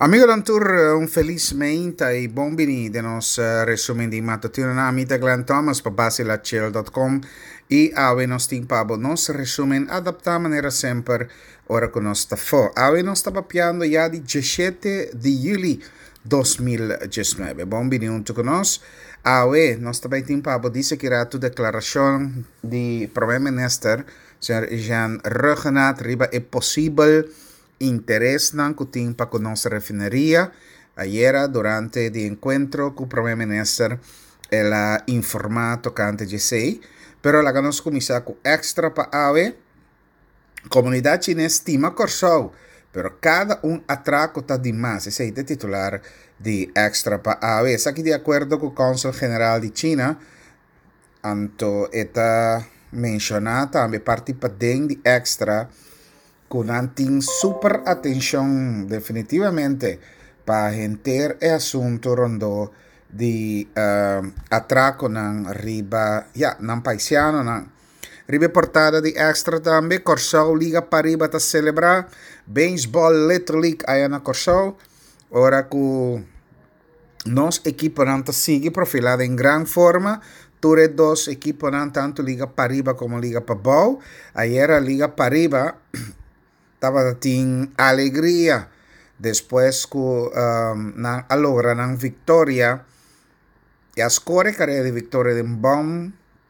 Amigo Dantur, un feliz meinta e bombini de nos resumen di mattutino na amita Glenn Thomas pa basilachel.com e awe nos ting pabo nos resumen adapta maneira sempre ora con nos fo. Awe nos sta papiando ya di 17 di juli 2019. Bombini unto con nos. Awe nos sta baiting pabo dice che era tu declarazione di Prime Minister Sir Jean Ruggenaat riba è possibile interés nan kuting pa con nuestra refinería. Ayer, durante el encuentro con el primer ministro, él ha informado tocante GC, pero la ganos comisa con extra pa ave, comunidad china estima corso, pero cada un atraco está de más. Ese es el titular de extra pa ave. Es aquí de acuerdo con el Cónsul General de China, anto está mencionada también parte pa den de extra, con anting super atención definitivamente para gente el asunto rondo di atraco nan riba nan paisiano nan riba portada di extra tambe Corso Liga Pariba ta celebrar baseball Little League aí na Corso ora ku nos equipo nan ta sigue profilada en gran forma. Ture dos equipos nan tanto Liga Pariba como Liga Pabau. Ayer a Liga Pariba estaba tin alegría después que logran victoria y a score care de victoria de bom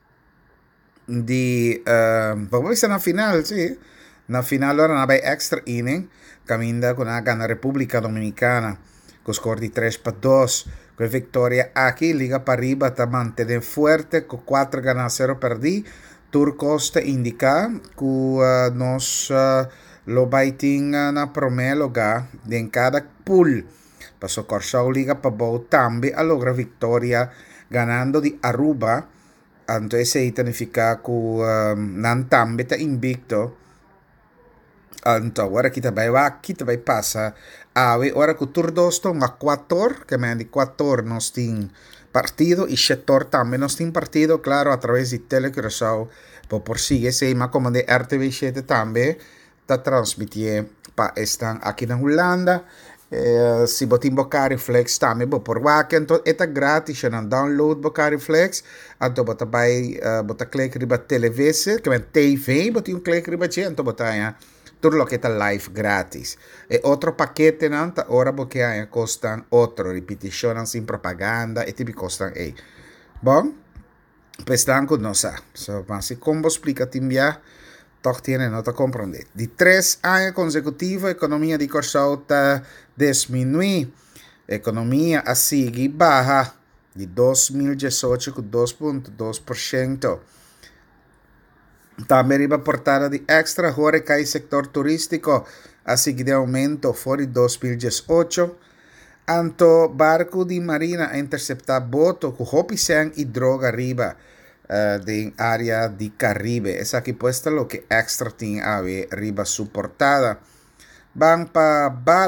di vamos a na final sí na final ora na by extra inning caminda con a gana República Dominicana con score di 3-2 con victoria aquí Liga Pariba ta mantene fuerte con 4 ganas 0 perdi Turcos te indica que nos lo baiting na promeloga en cada pool. Pasó Corso Liga Pabau también a logra victoria ganando de Aruba. Entonces se significa que nan también está invicto. Entonces ahora kita vai pasa. Ahora que Turdoston a 4, que me di 4 nos tin partido y Shetor también nos tin partido, claro, a través de Telecruzau. Por sigue se llama como de RTV7 también. Está transmitiendo para estar aquí en Holanda. Si botin Bocari Flex también por waken, entonces está gratis en download Bocari Flex. Entonces bota bij bota klik riba televisor, que ven TV, botin klik riba che, entonces bota ya todo lo que está live gratis. Otro paquete nanta ora porque hay costan otro repetition sin propaganda e tipo costan Bom, pues están con nosa. So, si combo explica timbia toch tiene nota comprender. De 3 años consecutivos, economía de Corso disminuye. Economía así baja de 2018 con 2.2%. También iba portada de extra, ahora que el sector turístico así de aumento fuera de 2018. Anto barco de marina intercepta boto con hopisang y droga arriba. De área de Caribe. Es aquí puesta lo que extra tiene ave riba soportada. Van pa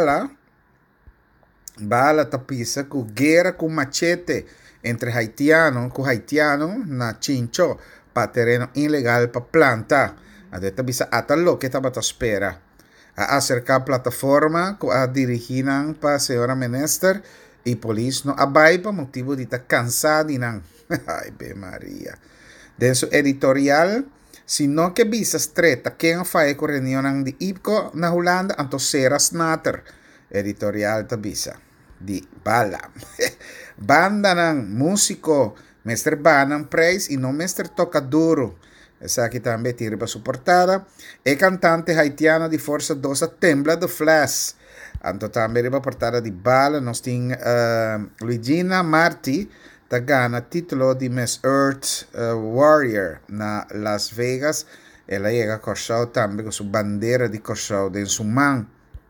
bala tapisa con guerra con machete entre haitiano na chincho pa terreno ilegal pa planta. Adeta bisa ata lo que estaba espera. A acercar plataforma que a diriginan pa señora minister y polis no abay pa motivo de ta cansada nan. Ay, be María. De su editorial, sino que visas treta, quien fue con reunión de IPCO na Holanda, anto seras nater. Editorial ta visa. Di bala. Banda ng músico, Mr. Banan Praise y no Mr. Toca Duro. Esa aquí también tiene para su portada. El cantante haitiano de Forza 2 Tembla de Flash. Anto también riba portada di bala. Nos ting Luigina Marti. Gana título de Miss Earth Warrior na Las Vegas. Ela llega a Corso también con su bandera de Corso en su mano.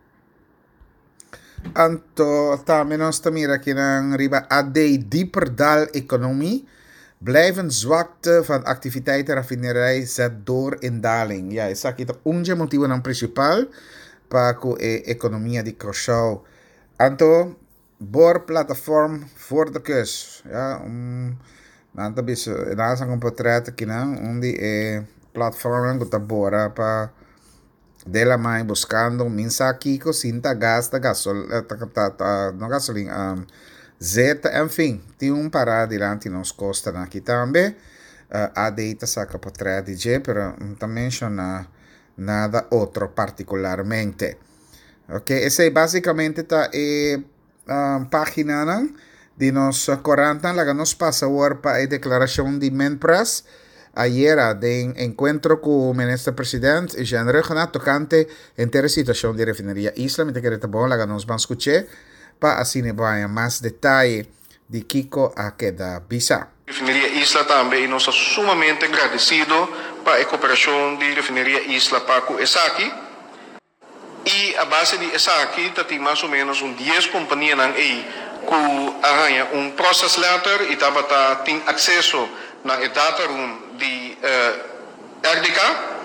Anto también nos mira aquí en riba a de dieper dal economie. Blijven zwakte van activiteiten raffinerij zet door in daling. Ja, is aquí un motivo non principal para que economia de Corso. Anto boorplatform voor de kust. Ja, nanta bis nasa kong portret kina undi platform ko tabora pa de la mãe buscando mensagem com cinta gasta no gasolina zeta, enfim, tem parada diante nos costa aqui também. A deita saca para trás de pero não menciona nada outro particularmente. Ok, essa é basicamente tá página de nos 40 la que nos passa agora para a declaração de Menpras. Ayer, de encontro com o ministro-presidente e Jean Renato tocante a situação de refineria Isla, me te querer bom, la que nos vamos escuchar, para assim vai mais detalhe de Kiko a queda visa. Refineria Isla também, e nós somos sumamente agradecidos para a cooperação de Refineria Isla para com Esaki. E a base de Esaki tem mais ou menos 10 companhias aí que arranha process letter e tem acesso na data room de RDK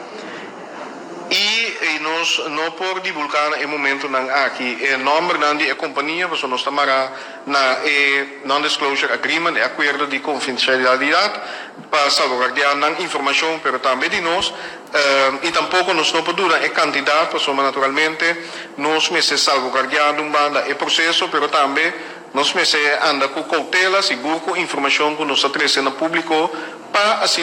e nós não podemos divulgar no momento aqui o nome da companhia, porque nós estamos na non-disclosure agreement, acordo de confidencialidade para salvaguardar a informação, mas também de nós e tampouco nós não podemos dar a quantidade, porque naturalmente nós precisamos salvaguardar o processo, mas também nós precisamos andar com cautela, seguro com informação que nós trazemos no público, para assim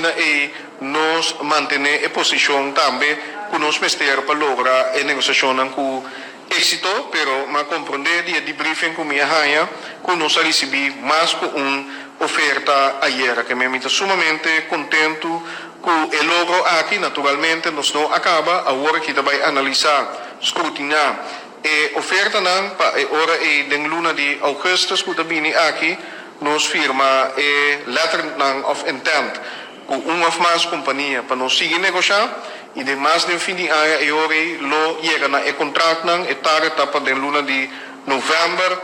nós manter a posição também que nós precisamos para lograr a negociação com êxito, mas compreender o debriefing com minha rainha, que nós recebemos mais com uma oferta ayer, que me sinto sumamente contento com o logro aqui, naturalmente, nós não acaba, agora que vai analisar, escrutinar, a oferta para a hora de luna de augustus, que também aqui, nós firma a letter of intent com uma ou mais companhia para nós seguir negociar e de mais de fim de ano e ora lo chega na contrato e tarde para de luna de novembro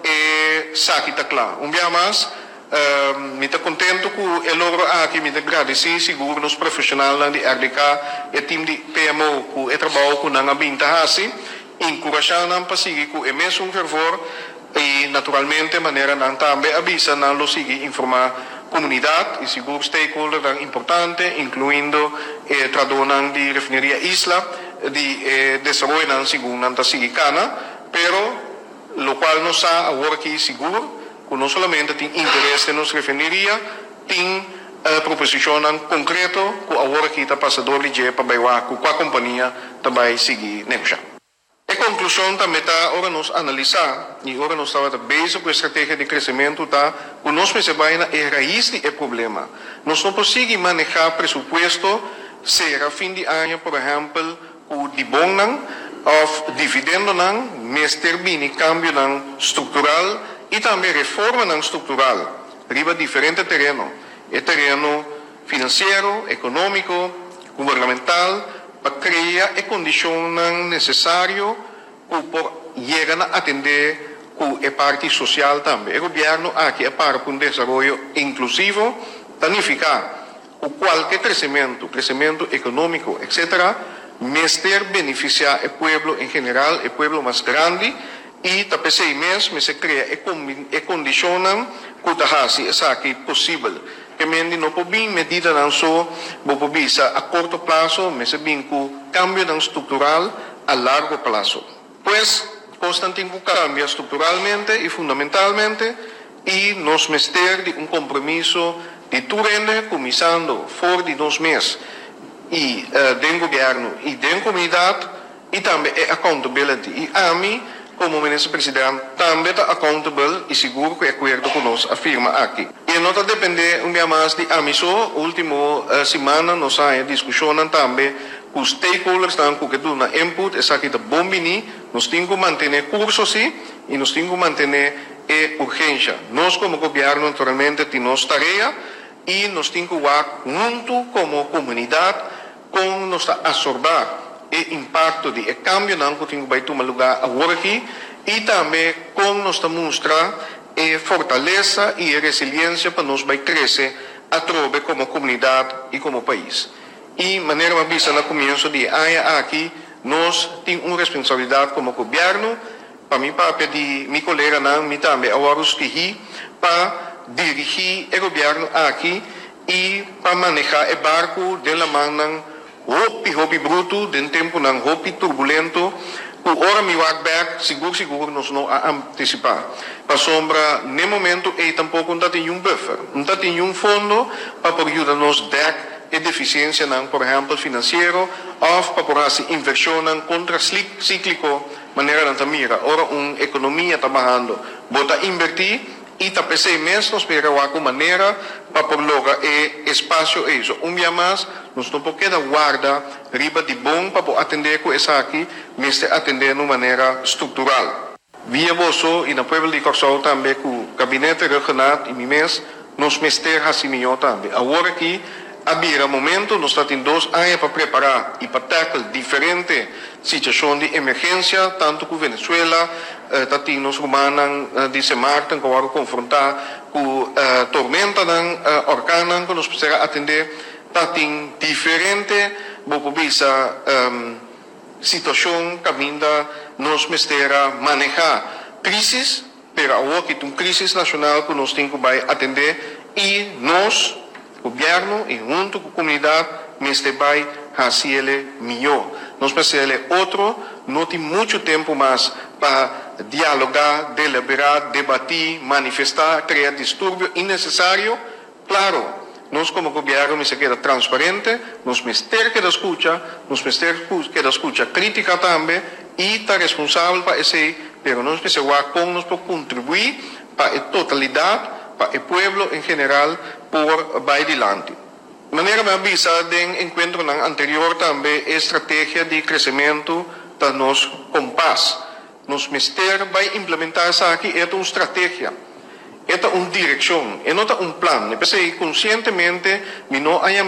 e saque tá claro. Dia mais me está contento com o logro aqui, me agradecer seguro nos profissionais de RDK e time de PMO que trabalho com a binta assim, encorajando para seguir com o mesmo fervor e naturalmente maneira não também avisa não lo sigue informar comunidade e seguro stakeholder importante incluindo tradonan de refineria Isla de desenvolvimento segundo não sigue cana pero lo qual nos está agora aqui seguro que não somente tem interesse nos refineria tem proposição concreto que agora aqui está passador de para bailar com a companhia também seguir negociar. A conclusão também está agora nos analisar e agora nós estamos bezig com a estratégia de crescimento tá o nós precisamos é raiz do problema nós não conseguimos manejar presupuesto será fim de ano por exemplo o de bom não of dividendo não mas termine cambio não estrutural e também reforma não estrutural riba diferente terreno é terreno financeiro econômico governamental para criar a condição necessária para chegar a atender a parte social também. O governo aqui é para um desenvolvimento inclusivo, planificar qualquer crescimento econômico, etc., mas ter beneficiar o povo em geral, o povo mais grande, e também mesmo se cria a condição que está possível. Que não pode bem medida não só a curto prazo, mas bem com cambio estrutural a largo prazo. Pois, constantemente cambia estruturalmente e fundamentalmente e nós mester de compromisso de turende começando fora de 2 meses e do governo e da comunidade e também accountability. E a mim, como ministro-presidente, também está accountable e seguro que o acordo conosco afirma aqui. E não está depender dia mais de AMISO, última semana nós temos discussão também com os stakeholders que dão input, essa aqui está bom nós temos que manter curso sim e nós temos que manter a urgência. Nós como governo naturalmente temos tarefa e nós temos que trabalhar junto como comunidade com nós absorver o impacto de cambio que tem que tomar lugar agora aqui e também com nós mostrar a fortaleza e a resiliência para nós vai crescer a trove como comunidade e como país. E maneira mais vista no começo de aqui nós temos uma responsabilidade como governo para mim para pedir meu colega me também agora para dirigir o governo aqui e para manejar o barco de la mão hopi bruto, den tempo ng hopi turbulento, ku ora mi back, siguro nos no a anticipar. Pa sombra, ne momento, tampouco tem buffer, não tem fondo para ajudar-nos dek e deficiência ng, por exemplo, financeiro, of para por inversão ng contra-cíclico, maneira na tamira. Ora, economia trabalhando, bota invertir, e tá pensei mesmo, nos pega com maneira para por logo espaço isso. Dia mais, nós não podemos guardar riba de bom para atender com essa aqui, mas atender de maneira estrutural. Via Bosso e na Pueblo de Corsol também com o gabinete regional e mês, nos mester assim melhor também. Agora aqui, havia momento, nós estamos 2 anos para preparar e para tackle diferente situação de emergência, tanto com Venezuela, nos romanos de Martin, que vamos confrontar com tormenta, orcana, que nos precisa atender, tem diferente, vou bisa situação que ainda nos mestera manejar crisis, pero agora que tem crisis nacional que nós temos que atender e nós governo e junto com a comunidade, mas vai fazer melhor. Nós precisamos outro, não tem muito tempo mais para dialogar, deliberar, debater, manifestar, criar distúrbio innecessário. Claro, nós como governo me se queda transparente, nós mester que da escuta, nós mester que da escuta crítica também, e está responsável para esse, pero nós precisamos como nós podemos contribuir para a totalidade, para o povo em geral, por vai adiante. De maneira me avisa, do encontro anterior também, a estratégia de crescimento da nosso compás. Nos ministério vai implementar isso aqui, é uma estratégia, é uma direção, é não um plano. Eu pensei conscientemente, não há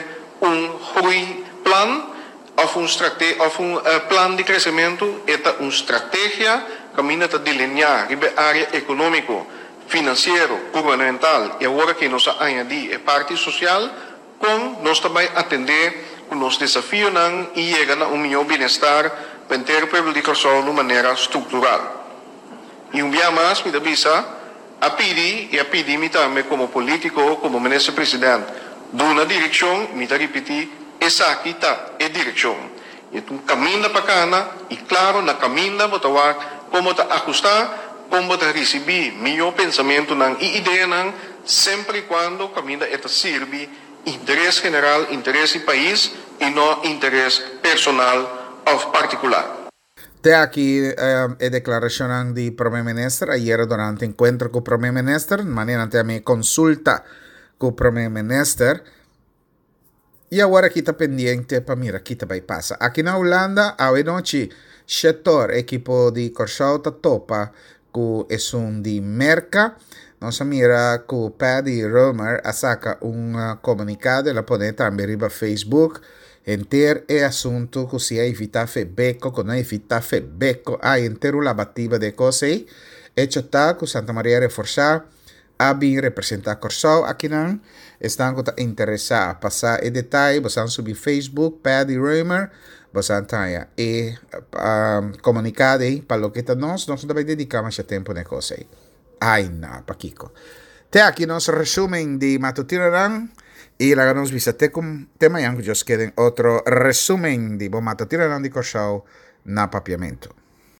plan, ou plano de crescimento, é uma estratégia que caminha a delinear a área econômica, financeiro, governamental e agora que nós añadir a parte social, com nós também atender com os desafios e chegar a melhor bem-estar para o povo de Corsol de maneira estrutural. E dia mais, me avisa, a pedir também como político, como ministro-presidente, de uma direção, me repetir, essa aqui está a direção. E tu caminha para cá, e claro, na caminha, como ajustar, como receber melhor pensamento e ideia sempre quando caminha esta serve interesse general, interesse país e não interesse personal ou particular. Até aqui a declaração do primeiro-ministro ayer durante o encontro com o primeiro-ministro, de maneira até a minha consulta com o primeiro-ministro. E agora aqui está pendente para mirar aqui vai passar. Aqui na Holanda, a noite, setor equipo de Corsol topa que é de merca. Nós mira que o Paddy Romer saca comunicado, ela pode também ir para Facebook, enter é assunto que se evita beco, que não evita beco, há inteiro labativa de coisas aí. Hecho está que Santa Maria reforçar, a bem representar Corsol aqui não, estão interessados a passar em detalhe, você subir Facebook, Paddy Romer, você tem e comunicado aí para o que nós também dedicamos tempo na coisa aí. Ai, não, Paquico. Até aqui nosso resumo de Matutino Rang. E lá nos visite com tema yang que just queden outro resumo de Matutino Rang de Corsol na papiamento.